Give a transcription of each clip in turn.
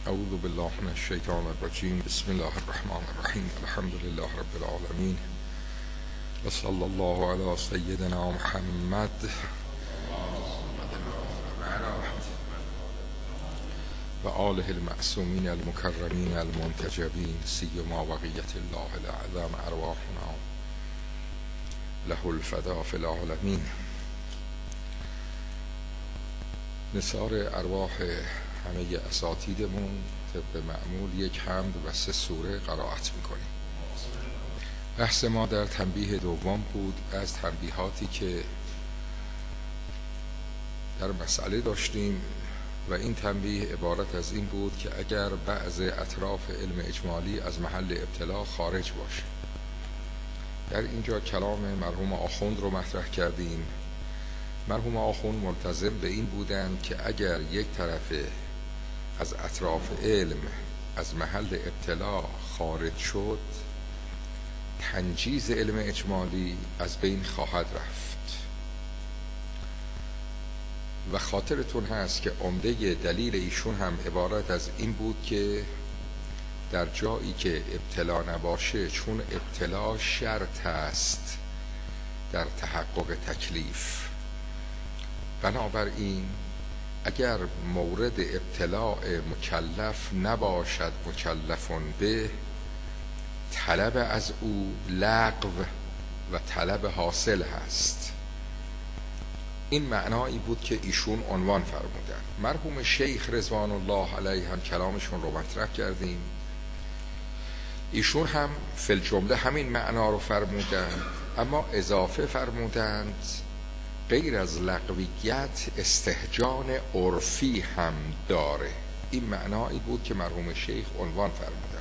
اعوذ بالله من الشیطان الرجیم. بسم الله الرحمن الرحیم. الحمد لله رب العالمین و صلی الله علی سیدنا محمد و آله المعصومین المکرمین المنتجبین سیما بقیة الله الاعظم ارواحنا له الفدا فی العالمین. نثار ارواح همه اساتیدمون طبق معمول یک حمد و 3 سوره قرائت میکنیم. بحث ما در تنبیه دوم بود از تنبیهاتی که در مسئله داشتیم و این تنبیه عبارت از این بود که اگر بعض اطراف علم اجمالی از محل ابتلا خارج باشه، در اینجا کلام مرحوم آخوند رو مطرح کردیم. مرحوم آخوند ملتزم به این بودند که اگر یک طرف از اطراف علم از محل ابتلا خارج شد، تنجیز علم اجمالی از بین خواهد رفت. و خاطرتون هست که عمده دلیل ایشون هم عبارت از این بود که در جایی که ابتلا نباشه، چون ابتلا شرط است در تحقق تکلیف، بنابراین اگر مورد ابتلاع مکلف نباشد مکلفون به، طلب از او لغو و طلب حاصل هست. این معنایی بود که ایشون عنوان فرمودن. مرحوم شیخ رضوان الله علیه هم کلامشون رو مطرح کردیم. ایشون هم فی الجمله همین معنا رو فرمودن، اما اضافه فرمودند غیر از لغویت استهجان عرفی هم داره. این معنایی بود که مرحوم شیخ عنوان فرمودن.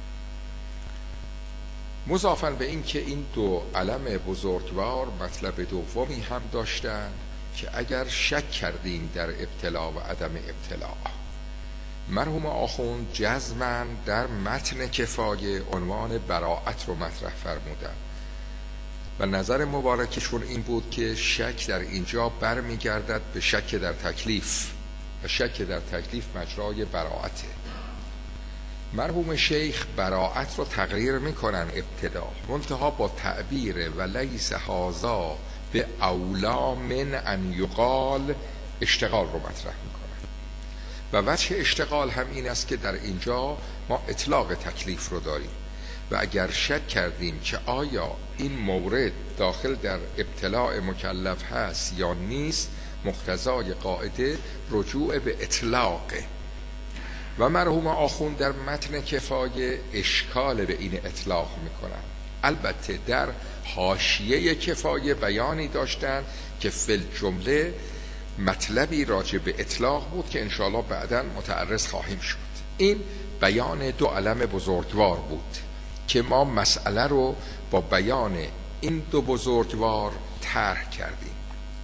مضافاً به این که این دو علم بزرگوار مطلب دومی هم داشتن که اگر شک کردیم در ابتلا و عدم ابتلا، مرحوم آخوند جزماً در متن کفایه عنوان براءت رو مطرح فرمودن و نظر مبارکشون این بود که شک در اینجا برمیگردد به شک در تکلیف و شک در تکلیف مجرای براءته. مرحوم شیخ براءت رو تقریر میکنن ابتدا، منتها با تعبیر و لیس هذا به اولا من ان یقال اشتغال رو مطرح میکنن و وجه اشتغال هم این است که در اینجا ما اطلاق تکلیف رو داریم و اگر شک کردیم که آیا این مورد داخل در ابتلاع مکلف هست یا نیست، مقتضای قاعده رجوع به اطلاقه. و مرحوم آخوند در متن کفایه اشکال به این اطلاق میکنن. البته در حاشیه کفایه بیانی داشتن که فی الجمله مطلبی راجع به اطلاق بود که انشاءالله بعداً متعرض خواهیم شد. این بیان دو علم بزرگوار بود که ما مسئله رو با بیان این دو بزرگوار طرح کردیم.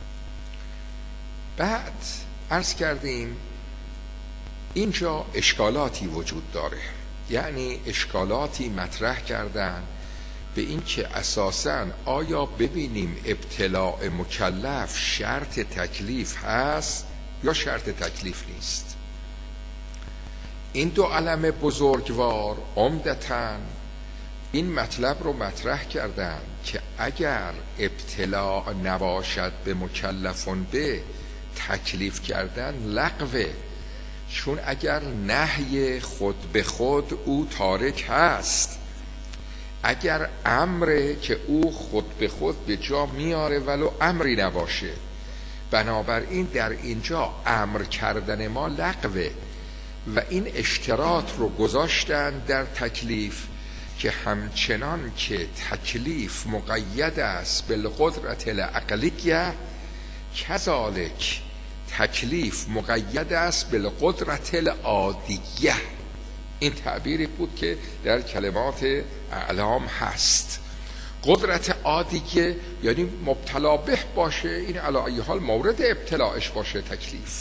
بعد عرض کردیم اینجا اشکالاتی وجود داره، یعنی اشکالاتی مطرح کردن به این که اساساً آیا ببینیم ابتلاع مکلف شرط تکلیف هست یا شرط تکلیف نیست. این دو علم بزرگوار عمدتاً این مطلب رو مطرح کردن که اگر ابتلاع نباشد به مکلفون به، تکلیف کردن لغوه، چون اگر نهی خود به خود او تارک هست، اگر امره که او خود به خود به جا میاره ولو امری نباشه، بنابراین در اینجا امر کردن ما لغوه و این اشتراط رو گذاشتن در تکلیف که همچنان که تکلیف مقید است بالقدرت العقلیه، کذالک تکلیف مقید است بالقدرت العادیه. این تعبیری بود که در کلمات اعلام هست. قدرت عادیه یعنی مبتلا به باشه، این علی ای حال مورد ابتلاعش باشه تکلیف.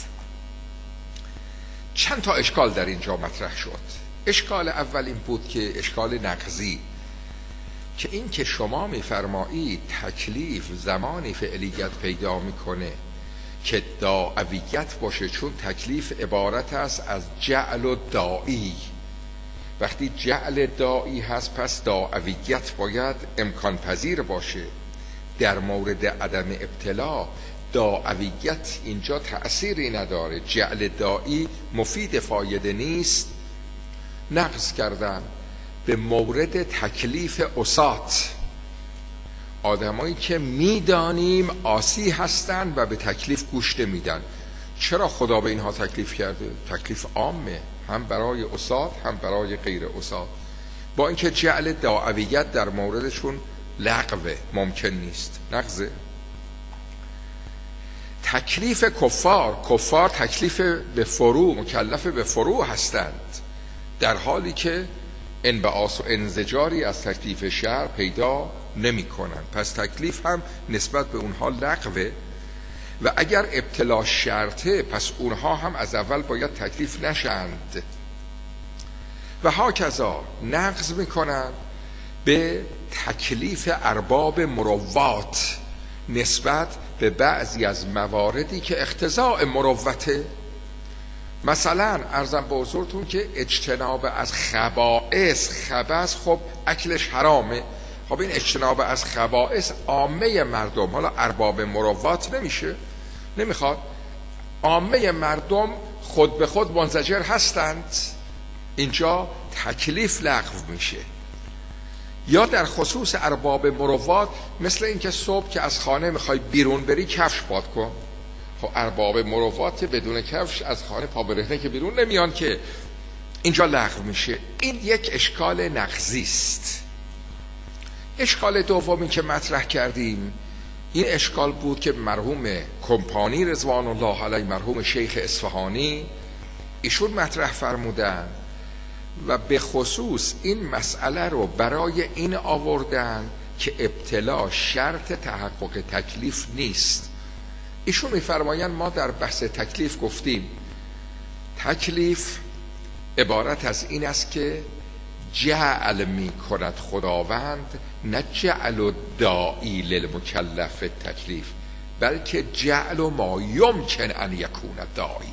چند تا اشکال در اینجا مطرح شد. اشکال اول این بود که اشکال نقضی، که این که شما میفرمایید تکلیف زمانی فعلیت پیدا میکنه که داعویت باشه، چون تکلیف عبارت است از جعل و داعی. وقتی جعل داعی هست پس داعویت باید امکان پذیر باشه. در مورد عدم ابتلا داعویت اینجا تأثیری نداره، جعل داعی مفید فایده نیست. نقض کردن به مورد تکلیف عصات، آدمایی که میدانیم عاصی هستند و به تکلیف گوش نمیدن. چرا خدا به اینها تکلیف کرده؟ تکلیف عامه، هم برای عصات هم برای غیر عصات، با اینکه جعل داعویت در موردشون لغوه، ممکن نیست، نقضه. تکلیف کفار تکلیف به فروع، مکلف به فروع هستند، در حالی که انبعاث و انزجاری از تکلیف شرع پیدا نمی کنن. پس تکلیف هم نسبت به اونها لغوه و اگر ابتلا شرطه پس اونها هم از اول باید تکلیف نشند. و هاکذا نقض میکنن به تکلیف ارباب مروات نسبت به بعضی از مواردی که اقتضاء مروته. مثلا عرضم به حضورتون که اجتناب از خبائث خب اکلش حرامه. خب این اجتناب از خبائث عامه مردم، حالا ارباب مروات نمیخواد، عامه مردم خود به خود منزجر هستند، اینجا تکلیف لغو میشه. یا در خصوص ارباب مروات مثل اینکه صبح که از خانه میخوای بیرون بری کفش پاد کن. خب ارباب مروات بدون کفش از خانه پا برهنه که بیرون نمیان که، اینجا لغو میشه. این یک اشکال نقضی است. اشکال دومی که مطرح کردیم این اشکال بود که مرحوم کمپانی رضوان الله علیه، مرحوم شیخ اصفهانی، ایشون مطرح فرمودن و به خصوص این مسئله رو برای این آوردن که ابتلا شرط تحقق تکلیف نیست. ایشون میفرمایند ما در بحث تکلیف گفتیم تکلیف عبارت از این است که جعل می کند خداوند، نه جعل و داعی للمکلف تکلیف، بلکه جعل و ما یمکن ان یکون داعی.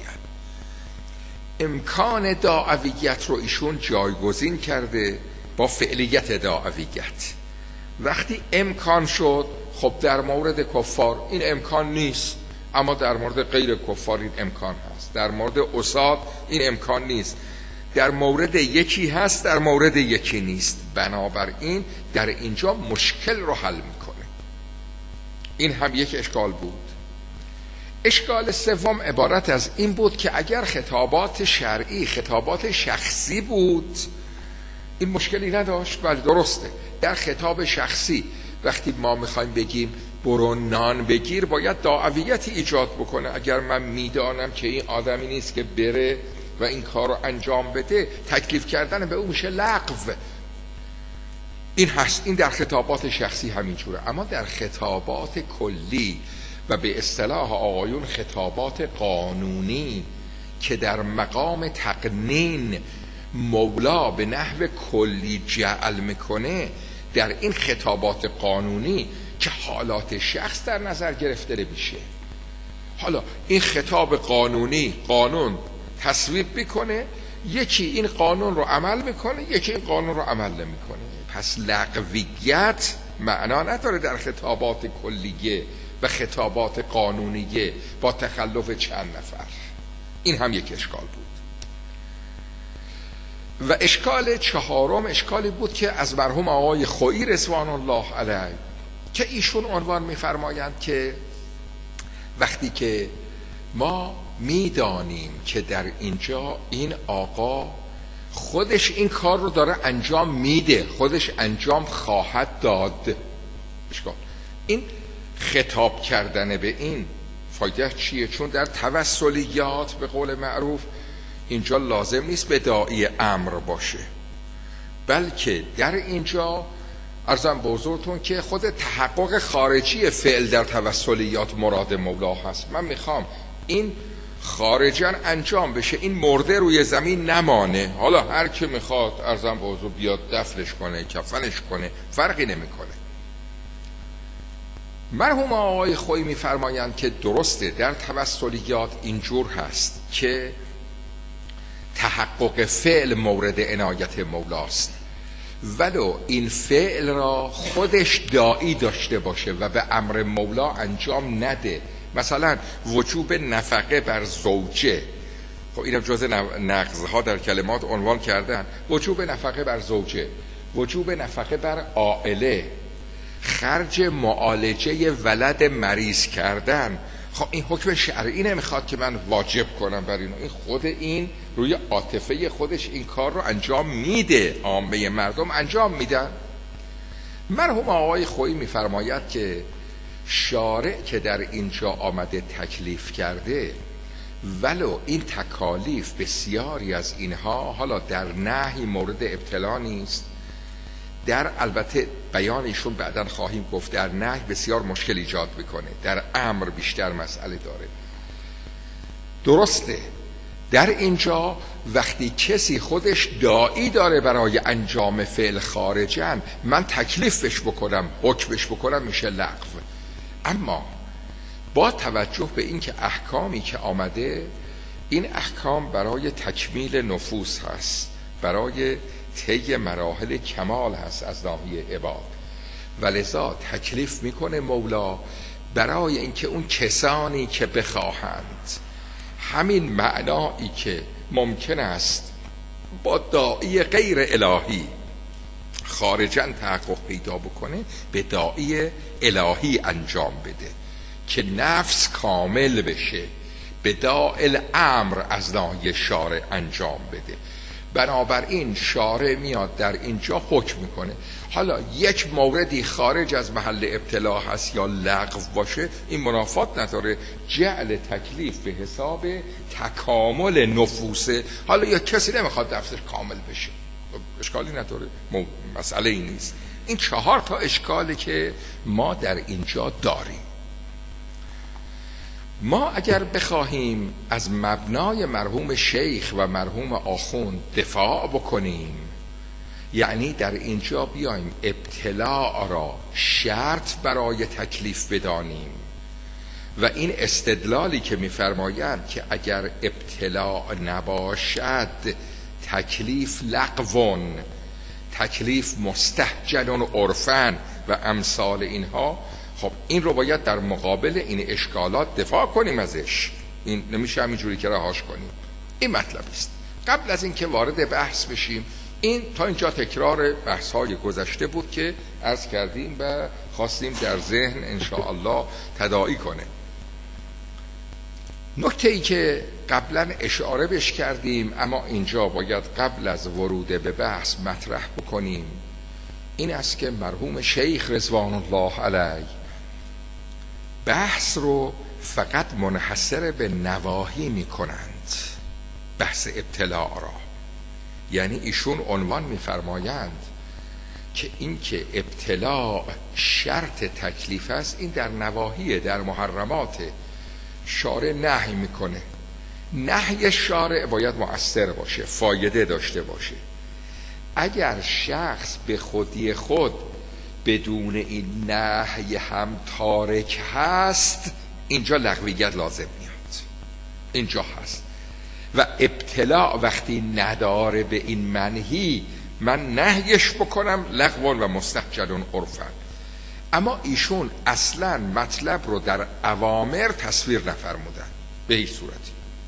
امکان داعویت رو ایشون جایگزین کرده با فعلیت داعویت. وقتی امکان شد، خب در مورد کفار این امکان نیست، اما در مورد غیر کفار این امکان هست. در مورد عصات این امکان نیست، در مورد یکی هست در مورد یکی نیست. بنابراین در اینجا مشکل رو حل میکنه. این هم یک اشکال بود. اشکال سوم عبارت از این بود که اگر خطابات شرعی خطابات شخصی بود این مشکلی نداشت. بله درسته، در خطاب شخصی وقتی ما میخوایم بگیم برو نان بگیر باید داعویتی ایجاد بکنه. اگر من میدانم که این آدمی نیست که بره و این کار رو انجام بده، تکلیف کردن به اون میشه لغو. این هست، این در خطابات شخصی همینجوره. اما در خطابات کلی و به اصطلاح آقایون خطابات قانونی که در مقام تقنین مولا به نحو کلی جعل میکنه، در این خطابات قانونی که حالات شخص در نظر گرفته نمیشه. حالا این خطاب قانونی، قانون تصویب میکنه، یکی این قانون رو عمل میکنه، یکی این قانون رو عمل نمیکنه. پس لغویت معنا نداره در خطابات کلیه و خطابات قانونیه با تخلف چند نفر. این هم یک اشکال بود. و اشکال چهارم اشکالی بود که از مرحوم آقای خویی رضوان الله علیه که ایشون عنوان میفرمایند که وقتی که ما میدانیم که در اینجا این آقا خودش این کار رو داره انجام میده، خودش انجام خواهد داد، این خطاب کردن به این فایده چیه؟ چون در توسلیات به قول معروف اینجا لازم نیست به داعی امر باشه، بلکه در اینجا عرضم به حضورتون که خود تحقق خارجی فعل در توسلیات مراد مولا هست. من میخوام این خارجاً انجام بشه، این مرده روی زمین نمانه. حالا هر که میخواد عرضم به حضور بیاد دفنش کنه، کفنش کنه، فرقی نمیکنه. مرحوم آقای خویی می‌فرمایند که درسته در توسلیات اینجور هست که تحقق فعل مورد عنایت مولاست، ولو این فعل را خودش داعی داشته باشه و به امر مولا انجام نده. مثلا وجوب نفقه بر زوجه، خب اینم جز نقضها در کلمات عنوان کردن. وجوب نفقه بر زوجه، وجوب نفقه بر عائله، خرج معالجه ولد مریض کردن. خب این حکم شرعی نمیخواد که من واجب کنم بر اینو، این خود این روی عاطفه خودش این کار رو انجام میده، عامه مردم انجام میدن. مرحوم آقای خویی میفرماید که شارع که در اینجا آمده تکلیف کرده، ولو این تکالیف بسیاری از اینها حالا در نهی مورد ابتلا نیست، در البته بیان ایشون بعداً خواهیم گفت در نهی بسیار مشکل ایجاد میکنه، در امر بیشتر مسئله داره. درسته در اینجا وقتی کسی خودش داعی داره برای انجام فعل خارجن، من تکلیفش بکنم، حکمش بکنم، میشه لغو. اما با توجه به این که احکامی که آمده این احکام برای تکمیل نفوس هست، برای طی مراحل کمال هست از ناحیه عباد، ولذا تکلیف میکنه مولا برای اینکه اون کسانی که بخواهند همین معنایی که ممکن است با داعی غیر الهی خارجاً تحقق پیدا بکنه به داعی الهی انجام بده که نفس کامل بشه، به داعی امر از ناحیه شارع انجام بده. بنابراین شارع میاد در اینجا حکم میکنه. حالا یک موردی خارج از محل ابتلا هست یا لغو باشه، این منافات نداره، جعل تکلیف به حساب تکامل نفوسه. حالا یا کسی نمیخواد نفسش کامل بشه، اشکالی نداره، مسئله این نیست. این 4 تا اشکالی که ما در اینجا داریم. ما اگر بخواهیم از مبنای مرحوم شیخ و مرحوم آخوند دفاع بکنیم، یعنی در اینجا بیایم ابتلاع را شرط برای تکلیف بدانیم و این استدلالی که می‌فرمایند که اگر ابتلاع نباشد تکلیف لغون، تکلیف مستهجن عرفن و امثال اینها، خب این رو باید در مقابل این اشکالات دفاع کنیم ازش. این نمیشه همینجوری که رهاش کنیم. این مطلب است. قبل از اینکه وارد بحث بشیم، این تا اینجا تکرار بحث‌های گذشته بود که عرض کردیم و خواستیم در ذهن انشاءالله تداعی کنه. نکته‌ای که قبلا اشاره بش کردیم اما اینجا باید قبل از ورود به بحث مطرح بکنیم، این است که مرحوم شیخ رضوان الله علیه بحث رو فقط منحصر به نواهی می کنند، بحث ابتلاع را. یعنی ایشون عنوان می فرمایند که این که ابتلاع شرط تکلیف است، این در نواهی، در محرمات شارع نهی میکنه. نهی شارع باید مؤثر باشه، فایده داشته باشه. اگر شخص به خودی خود بدون این نهی هم تارک هست، اینجا لغویت لازم میاد، اینجا هست. و ابتلاع وقتی نداره به این منهی، من نهیش بکنم لغو و مستهجن عرفا. اما ایشون اصلا مطلب رو در اوامر تصویر نفرمودن به هیچ صورتی.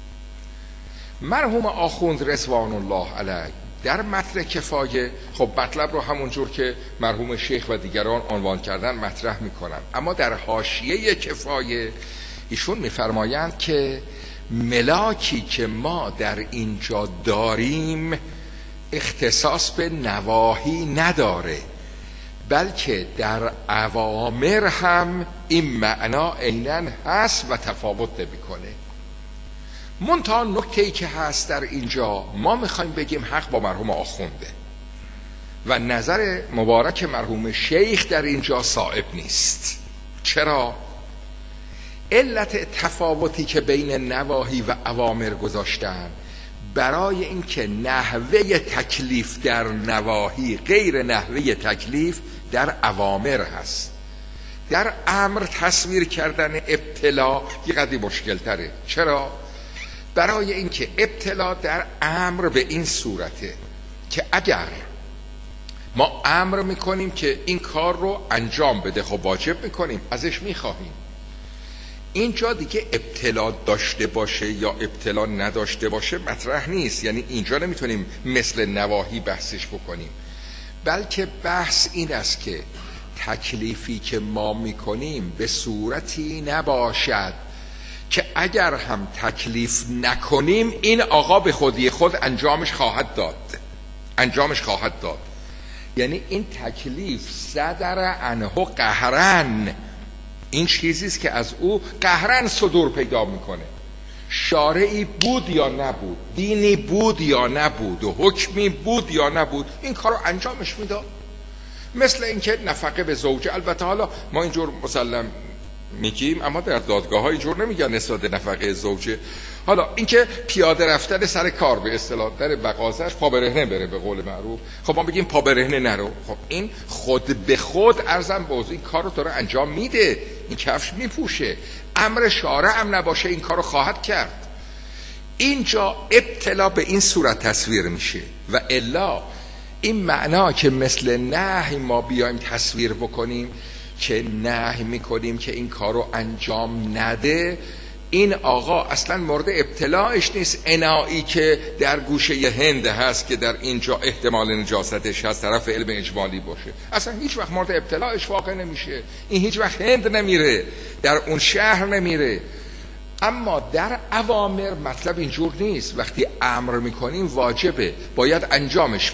مرحوم آخوند رضوان الله علیه در متن کفایه خب مطلب رو همونجور که مرحوم شیخ و دیگران عنوان کردن مطرح میکنن، اما در حاشیه کفایه ایشون میفرمایند که ملاکی که ما در اینجا داریم اختصاص به نواهی نداره، بلکه در اوامر هم این معنا عیناً هست و تفاوت نمیکنه. منتها نکته‌ای که هست در اینجا، ما میخوایم بگیم حق با مرحوم آخونده و نظر مبارک مرحوم شیخ در اینجا صائب نیست. چرا؟ علت تفاوتی که بین نواهی و اوامر گذاشتن برای اینکه نحوه تکلیف در نواهی غیر نحوه تکلیف در اوامر هست. در امر تصویر کردن ابتلا یه قدری مشکل تره. چرا؟ برای اینکه ابتلا در امر به این صورته که اگر ما امر میکنیم که این کار رو انجام بده، خب واجب میکنیم، ازش میخواهیم. اینجا دیگه ابتلا داشته باشه یا ابتلا نداشته باشه مطرح نیست. یعنی اینجا نمیتونیم مثل نواهی بحثش بکنیم، بلکه بحث این است که تکلیفی که ما میکنیم به صورتی نباشد که اگر هم تکلیف نکنیم این آقا به خودی خود انجامش خواهد داد. یعنی این تکلیف صدر عنه قهرن، این چیزیست که از او قهرن صدور پیدا میکنه. شارعی بود یا نبود، دینی بود یا نبود و حکمی بود یا نبود، این کار رو انجامش میداد. مثل اینکه نفقه به زوجه، البته حالا ما اینجور مسلم میگیم اما در دادگاه ها اینجور نمیگن نسبت نفقه زوجه. حالا اینکه پیاده رفتن سر کار به اصطلاح در مغازه‌اش پا برهنه بره به قول معروف، خب ما بگیم پا برهنه نرو، خب این خود به خود ارزم بوز این کار رو داره انجام میده، این کفش میپوشه، امر شارع هم نباشه این کار رو خواهد کرد. اینجا ابتلا به این صورت تصویر میشه و الا این معنا که مثل نهی ما بیایم تصویر بکنیم که نهی میکنیم که این کار رو انجام نده، این آقا اصلا مورد ابتلاش نیست. انایی که در گوشه هند هست که در اینجا احتمال نجاستش هست طرف علم اجمالی باشه، اصلا هیچ وقت مورد ابتلاش واقع نمیشه. این هیچ وقت هند نمیره، در اون شهر نمیره. اما در اوامر مطلب اینجور نیست. وقتی امر میکنیم واجبه، باید انجامش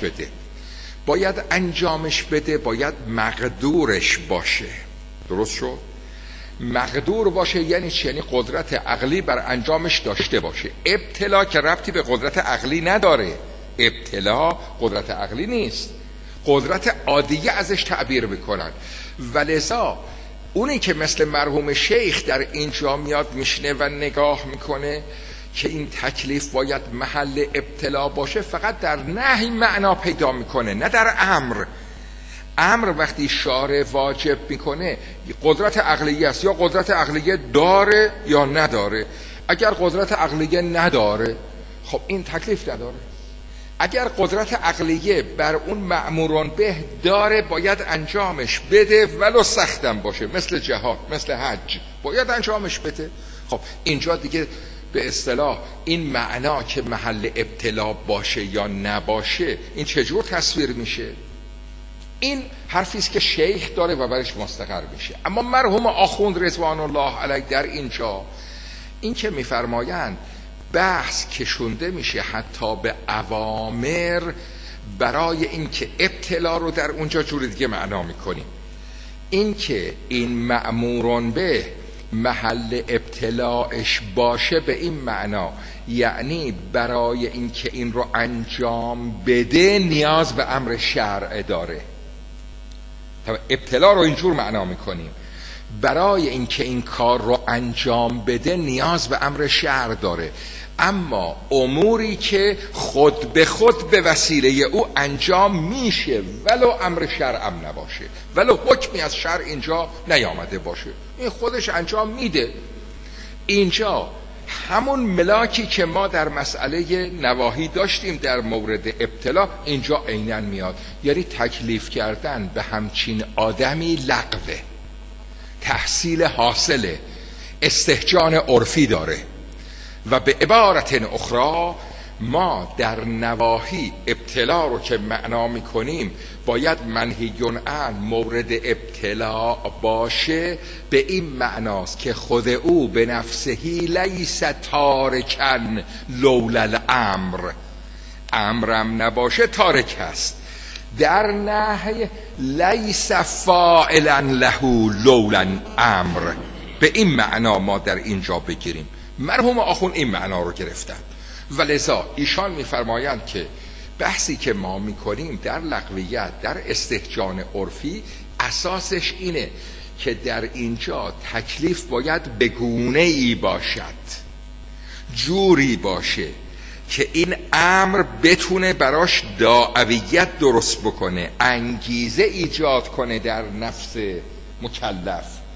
بده، باید مقدورش باشه. درست شد؟ مقدور باشه یعنی چی؟ یعنی قدرت عقلی بر انجامش داشته باشه. ابتلا که ربطی به قدرت عقلی نداره، ابتلا قدرت عقلی نیست، قدرت عادیه ازش تعبیر میکنن. ولذا اونی که مثل مرحوم شیخ در اینجا میاد میشنه و نگاه میکنه که این تکلیف باید محل ابتلا باشه، فقط در نهی معنا پیدا میکنه، نه در امر. امر وقتی شارع واجب میکنه قدرت عقلیه است، یا قدرت عقلیه داره یا نداره. اگر قدرت عقلیه نداره خب این تکلیف نداره. اگر قدرت عقلیه بر اون مأموران به داره باید انجامش بده، ولو سختم باشه، مثل جهاد، مثل حج، باید انجامش بده. خب اینجا دیگه به اصطلاح این معنا که محل ابتلا باشه یا نباشه این چجور تصویر میشه؟ این حرفیست که شیخ داره و برش مستقر میشه. اما مرحوم آخوند رضوان الله علیه در اینجا این که میفرمایند بحث کشونده میشه حتی به اوامر، برای اینکه ابتلا رو در اونجا جور دیگه معنا میکنیم. این که این مأموران به محل ابتلاش باشه به این معنا، یعنی برای اینکه این رو انجام بده نیاز به امر شرع داره. ابتلا رو اینجور معنا میکنیم، برای اینکه این کار رو انجام بده نیاز به امر شرع داره. اما اموری که خود به خود به وسیله او انجام میشه ولو امر شرعم نباشه، ولو حکمی از شرع اینجا نیامده باشه، این خودش انجام میده. اینجا همون ملاکی که ما در مسئله نواهی داشتیم در مورد ابتلا اینجا عیناً میاد. یعنی تکلیف کردن به همچین آدمی لغوه، تحصیل حاصله، استهجان عرفی داره. و به عبارت اخرى ما در نواهی ابتلا رو که معنا میکنیم باید منهیون عن مورد ابتلا باشه، به این معناست که خود او به نفسهی لیس تارکن لولا الامر، امرم نباشه تارک است. در نهی لیس فاعلا له لولا امر، به این معنا ما در اینجا بگیریم. مرحوم آخون این معنا رو گرفتن. ولذا ایشان میفرمایند که بحثی که ما میکنیم در لغویت، در استهجان عرفی، اساسش اینه که در اینجا تکلیف باید به گونه‌ای باشد، جوری باشه که این امر بتونه براش داعیت درست بکنه، انگیزه ایجاد کنه در نفس مکلف.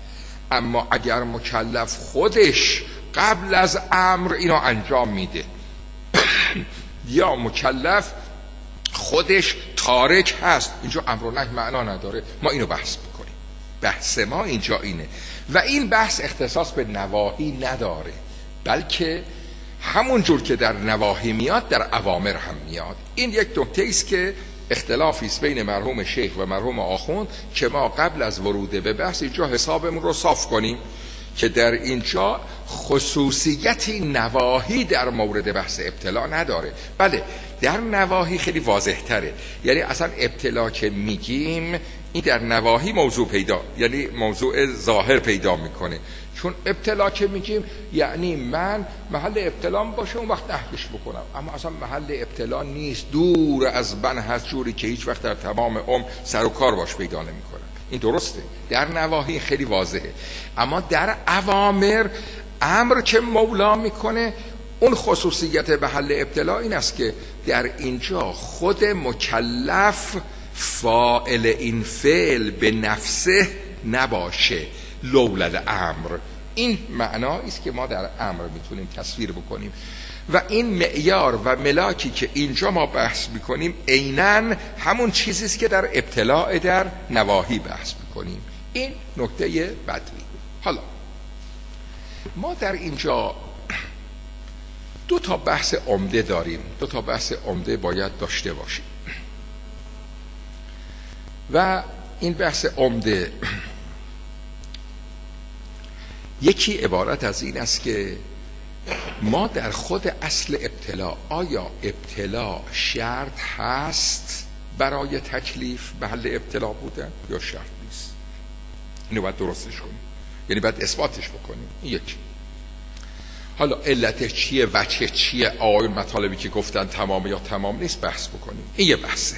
اما اگر مکلف خودش قبل از امر اینو انجام میده یا مکلف خودش تارک هست، اینجا امر و نهی معنا نداره، ما اینو بحث میکنیم. بحث ما اینجا اینه و این بحث اختصاص به نواهی نداره، بلکه همون جور که در نواهی میاد در اوامر هم میاد. این یک نکته است که اختلافی است بین مرحوم شیخ و مرحوم آخوند که ما قبل از ورود به بحث اینجا حسابمون رو صاف کنیم که در اینجا خصوصیتی نواهی در مورد بحث ابتلا نداره. بله در نواهی خیلی واضح تره، یعنی اصلا ابتلا که میگیم این در نواهی موضوع یعنی موضوع ظاهر پیدا میکنه، چون ابتلا که میگیم یعنی من محل ابتلام باشه اون وقت نهیش بکنم، اما اصلا محل ابتلا نیست، دور از من هست، جوری که هیچ وقت در تمام عمر سر و کار باش پیدا نمیکنم. این درسته، در نواهی خیلی واضحه، اما در اوامر امر که مولا میکنه اون خصوصیت محل ابتلا این است که در اینجا خود مکلف فاعل این فعل به نفسه نباشه لولا امر. این معنایی است که ما در امر میتونیم تصویر بکنیم و این معیار و ملاکی که اینجا ما بحث میکنیم عیناً همون چیزی است که در ابتلاع در نواهی بحث میکنیم. این نکته بدوی. حالا ما در اینجا دو تا بحث عمده داریم، دو تا بحث عمده باید داشته باشیم و این بحث عمده یکی عبارت از این است که ما در خود اصل ابتلا، آیا ابتلا شرط هست برای تکلیف محل ابتلا بودن یا شرط نیست؟ اینو باید درستش کنیم، یعنی باید اثباتش بکنیم. این یکی. حالا علتش چیه، وجه چیه، آیا مطالبی که گفتن تمام یا تمام نیست بحث بکنیم. این یه بحثه.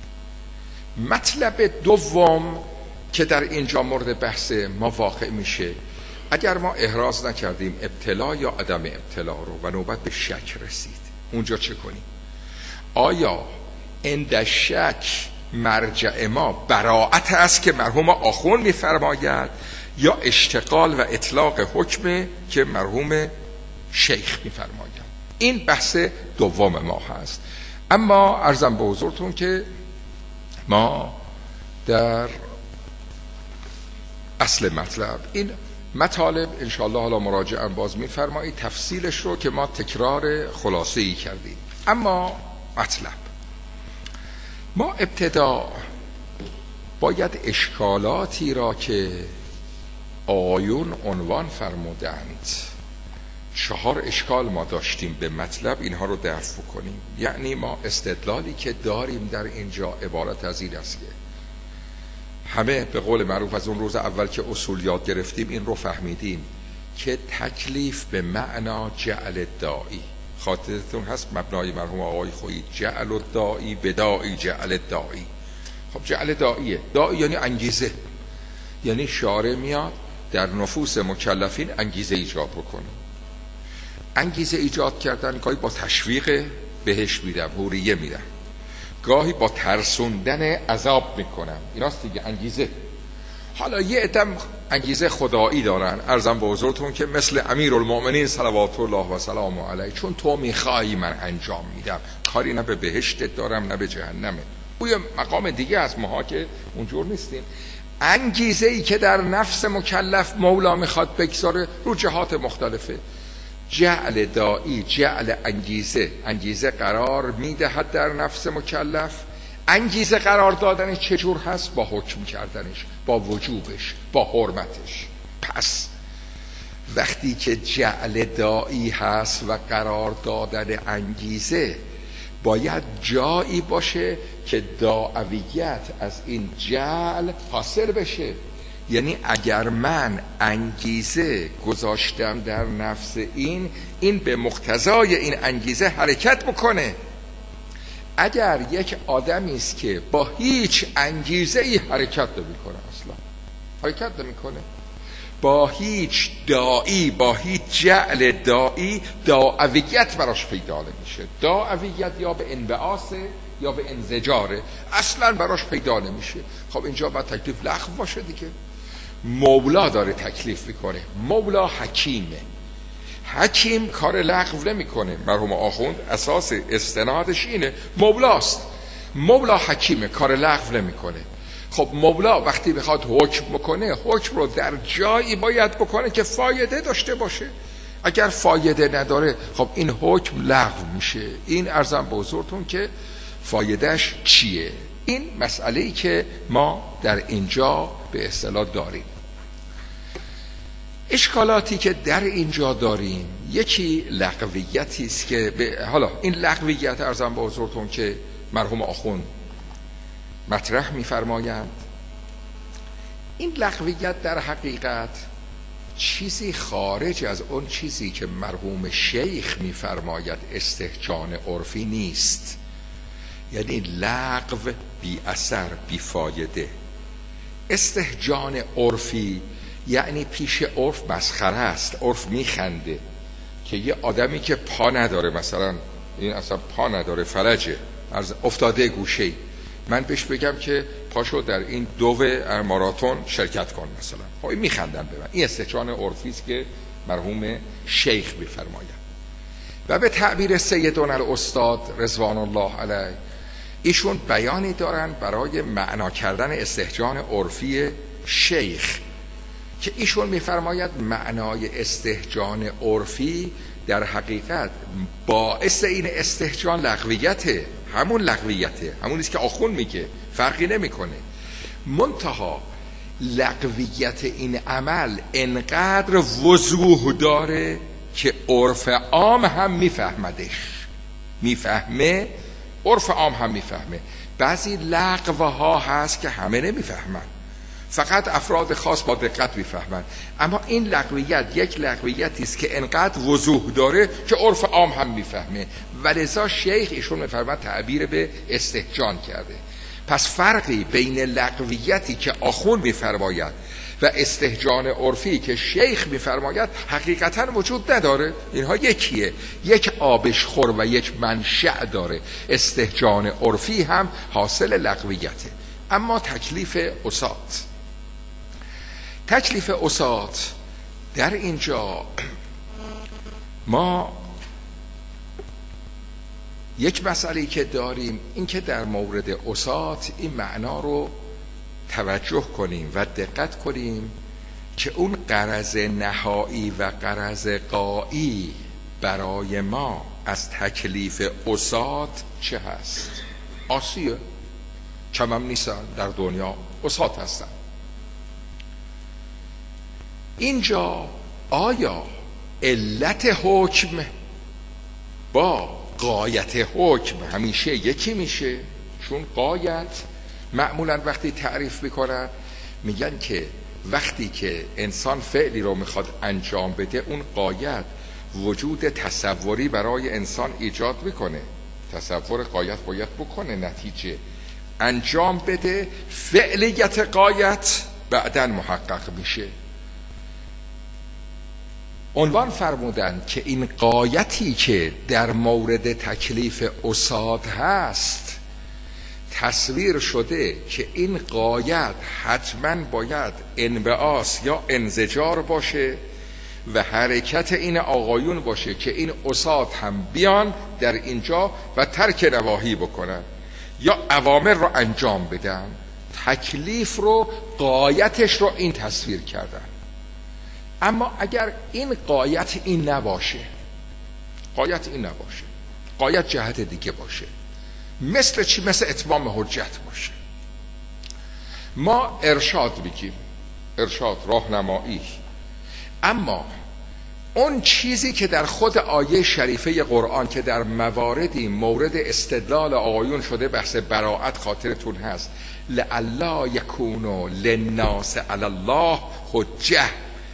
مطلب دوم که در اینجا مورد بحث ما واقع میشه، اگر ما احراز نکردیم ابتلا یا عدم ابتلا رو و نوبت به شک رسید، اونجا چه کنیم؟ آیا عند شک مرجع ما براءت است که مرحوم آخوند میفرماید یا اشتغال و اطلاق حکم که مرحوم شیخ میفرماید؟ این بحث دوم ما هست. اما عرضم به حضورتون که ما در اصل مطلب این مطالب انشاءالله حالا مراجعاً باز میفرمایید تفصیلش رو که ما تکرار خلاصه‌ای کردیم. اما مطلب ما ابتدا باید اشکالاتی را که آیون عنوان فرمودند، 4 اشکال ما داشتیم به مطلب، اینها رو دفع کنیم. یعنی ما استدلالی که داریم در اینجا عبارت از این است که همه به قول معروف از اون روز اول که اصول یاد گرفتیم این رو فهمیدیم که تکلیف به معنا جعل دائی، خاطرتون هست مبنای مرحوم آقای خویی، جعل الدائی بدائی جعل دائی. خب جعل دائیه، دائی یعنی انگیزه، یعنی شارع میاد در نفوس مکلفین انگیزه ایجاد بکنه. انگیزه ایجاد کردن گاهی با تشویق بهش میدم، حوریه میدم، گاهی با ترسوندن عذاب میکنم، ایناست دیگه انگیزه. حالا یه عدم انگیزه خدایی دارن، عرضم به حضورتون که مثل امیرالمؤمنین صلوات الله و سلام علیه، چون تو میخوای من انجام میدم، کاری نه به بهشتت دارم نه به جهنمه. او یه مقام دیگه از ماها که اونجور نیستیم. انگیزه ای که در نفس مکلف مولا میخواد بگذاره رو جهات مختلفه. جعل دائی جعل انگیزه قرار میدهد در نفس مکلف. انگیزه قرار دادنش چجور هست؟ با حکم کردنش، با وجوبش، با حرمتش. پس وقتی که جعل دائی هست و قرار دادن انگیزه، باید جایی باشه که داعویت از این جعل حاصل بشه. یعنی اگر من انگیزه گذاشتم در نفس این به مقتضای این انگیزه حرکت بکنه. اگر یک آدمی است که با هیچ انگیزه ای حرکت نمیکنه، اصلا حرکت نمیکنه، با هیچ داعی، با هیچ جعل داعی داعویت براش پیدا نمیشه. داعویت یا به انبعاثه یا به انزجاره، اصلا براش پیدا نمیشه. خب اینجا باید تکلیف لغو باشه دیگه. مولا داره تکلیف میکنه. مولا حکیمه. حکیم کار لغو نمیکنه. مرحوم آخوند اساس استنادش اینه، مولاست. مولا حکیمه، کار لغو نمیکنه. خب مولا وقتی بخواد حکم بکنه، حکم رو در جایی باید بکنه که فایده داشته باشه. اگر فایده نداره، خب این حکم لغو میشه. این عرضم به حضورتون که فایدهش چیه. این مسئله‌ای که ما در اینجا به اصطلاح داریم. اشکالاتی که در اینجا داریم، یکی لغویتی است که حالا این لغویت عرضم به حضورتون که مرحوم آخوند مطرح می‌فرمایند، این لغویت در حقیقت چیزی خارج از اون چیزی که مرحوم شیخ می‌فرماید استهجان عرفی نیست. یعنی لغو بی اثر، بی فایده. استهجان عرفی یعنی پیش عرف مسخره است. عرف میخنده که یه آدمی که پا نداره، مثلا این اصلا پا نداره، فلجه، افتاده گوشه، من بهش بگم که پاشو در این ماراتون شرکت کن مثلا، خب میخندن به من. این استهجان عرفی است که مرحوم شیخ میفرماید. و به تعبیر سیدنا الاستاد رضوان الله علیه، ایشون بیانی دارن برای معنا کردن استهجان عرفی شیخ که ایشون میفرماید معنای استهجان عرفی در حقیقت باعث این استهجان لغویته، همون لغویته، همونیست که آخوند میگه، فرقی نمیکنه. منتها لغویت این عمل انقدر وضوح داره که عرف عام هم میفهمه، عرف عام هم میفهمه. بعضی لغوها هست که همه نمیفهمن، فقط افراد خاص با دقت میفهمن. اما این لغویت یک لغویتی است که انقدر وضوح داره که عرف عام هم میفهمه، ولذا شیخ ایشون میفرماید تعبیر به استهجان کرده. پس فرقی بین لغویتی که آخوند میفرماید و استهجان عرفی که شیخ میفرماید حقیقتا وجود نداره. اینها یکیه، یک آبشخور و یک منشأ داره. استهجان عرفی هم حاصل لغویته. اما تکلیف اسات در اینجا ما یک مسئله که داریم این که در مورد اسات این معنا رو توجه کنیم و دقت کنیم که اون غرض نهایی و غرض غایی برای ما از تکلیف اسات چه هست. آسیه، کم هم نیستن در دنیا، اسات هستن. اینجا آیا علت حکم با غایت حکم همیشه یکی میشه؟ چون غایت معمولا وقتی تعریف میکنن میگن که وقتی که انسان فعلی رو میخواد انجام بده، اون غایت وجود تصوری برای انسان ایجاد میکنه. تصور غایت باید بکنه، نتیجه انجام بده، فعلیت غایت بعداً محقق میشه. عنوان فرمودن که این غایتی که در مورد تکلیف اسات هست تصویر شده که این غایت حتما باید انبعاث یا انزجار باشه و حرکت این آقایون باشه که این اسات هم بیان در اینجا و ترک نواهی بکنن یا اوامر رو انجام بدن. تکلیف رو، غایتش رو این تصویر کردن. اما اگر این غایت این نباشه، غایت جهت دیگه باشه، مثل چی؟ مثل اتمام حجت باشه. ما ارشاد میگیم، ارشاد، راهنمایی، اما اون چیزی که در خود آیه شریفه قرآن که در مواردی مورد استدلال آقایون شده، بحث براءت خاطرتون هست، لعلا یکونو للناس علی الله حجه.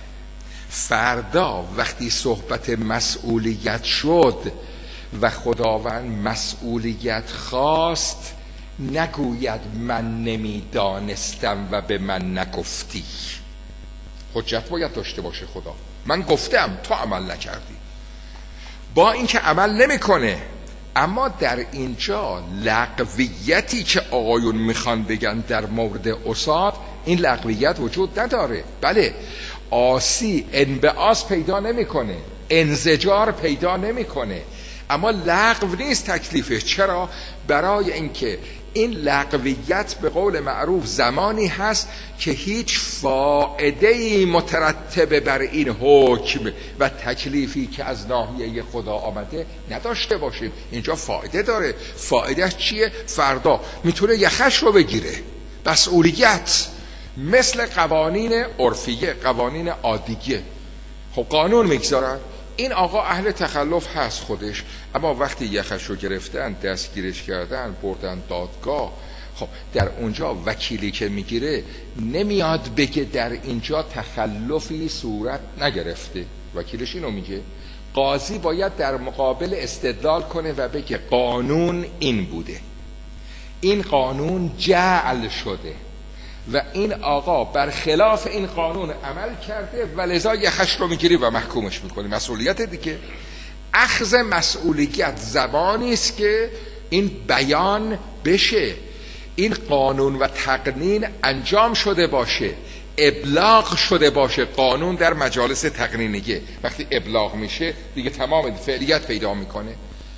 فردا وقتی صحبت مسئولیت شد و خداوند مسئولیت خواست، نگوید من نمیدانستم و به من نگفتی. حجت باید داشته باشه خدا، من گفتم تو عمل نکردی، با اینکه عمل نمیکنه. اما در اینجا لغویتی که آقایون میخوان بگن در مورد اسات این لغویت وجود نداره. بله، عاصی انبعاث پیدا نمیکنه، انزجار پیدا نمیکنه، اما لغو نیست تکلیفش. چرا؟ برای اینکه این لغویت به قول معروف زمانی هست که هیچ فائده‌ای مترتب بر این حکم و تکلیفی که از ناحیه خدا آمده نداشته باشیم. اینجا فایده داره. فایده چیه؟ فردا میتونه یخش رو بگیره. مسئولیت مثل قوانین عرفیه، قوانین عادیه. خب قانون میگذارن، این آقا اهل تخلف هست خودش، اما وقتی یخش رو گرفتن، دستگیرش کردن، بردن دادگاه، خب در اونجا وکیلی که میگیره نمیاد بگه در اینجا تخلفی صورت نگرفته. وکیلش اینو میگه. قاضی باید در مقابل استدلال کنه و بگه قانون این بوده، این قانون جعل شده و این آقا برخلاف این قانون عمل کرده و لذا یخش رو میگیری و محکومش میکنی. مسئولیت دیگه. اخذ مسئولیت زبانی است که این بیان بشه، این قانون و تقنین انجام شده باشه، ابلاغ شده باشه. قانون در مجالس تقنینیه وقتی ابلاغ میشه دیگه تمام فعلیت پیدا میکنه.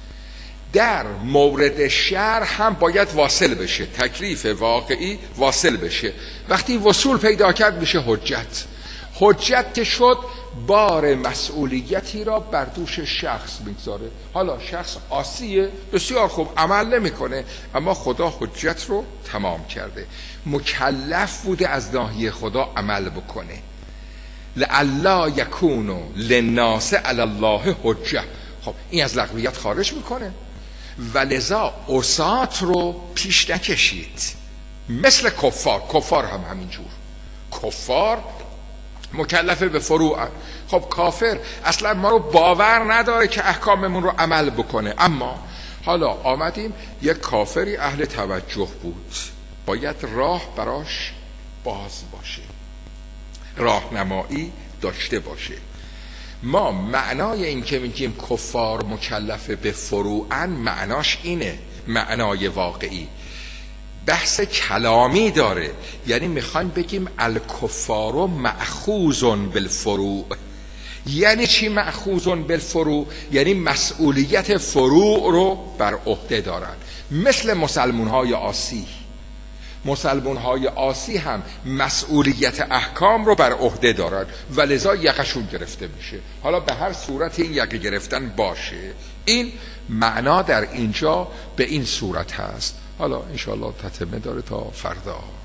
در مورد شرع هم باید واصل بشه، تکلیف واقعی واصل بشه. وقتی وصول پیدا کرد میشه حجت. حجت که شد بار مسئولیتی را بر دوش شخص میگذاره. حالا شخص عاصیه، بسیار خوب، عمل نمیکنه، اما خدا حجت رو تمام کرده، مکلف بوده از ناحیه خدا عمل بکنه. لعلا یکون للناس علی الله حجه. خب این از لغویت خارج میکنه و لذا عصات رو پیش نکشید. مثل کفار هم همینجور. کفار مکلفه به فروع. خب کافر اصلا ما رو باور نداره که احکاممون رو عمل بکنه، اما حالا آمدیم یک کافری اهل توجه بود، باید راه براش باز باشه، راهنمایی داشته باشه. ما معنای این که میگیم کفار مکلف به فروعن معناش اینه، معنای واقعی بحث کلامی داره. یعنی میخوایم بگیم الکفار مأخوذ بالفروع. یعنی چی مأخوذ بالفروع؟ یعنی مسئولیت فروع رو بر عهده دارن. مثل مسلمان‌های عاصی. مسلمان‌های عاصی هم مسئولیت احکام رو بر عهده دارن و لذا یقشون گرفته میشه. حالا به هر صورت این یقه گرفتن باشه، این معنا در اینجا به این صورت هست. حالا انشاءالله تتمه داره تا فردا.